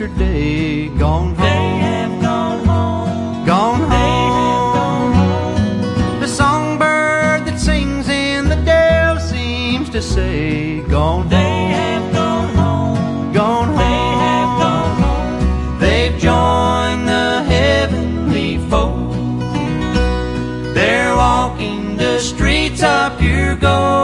yesterday. Gone home. They have gone home. Gone home. They have gone home. The songbird that sings in the dell seems to say, gone home. They have gone home. Gone home. They have gone home. They've joined the heavenly fold. They're walking the streets of pure gold.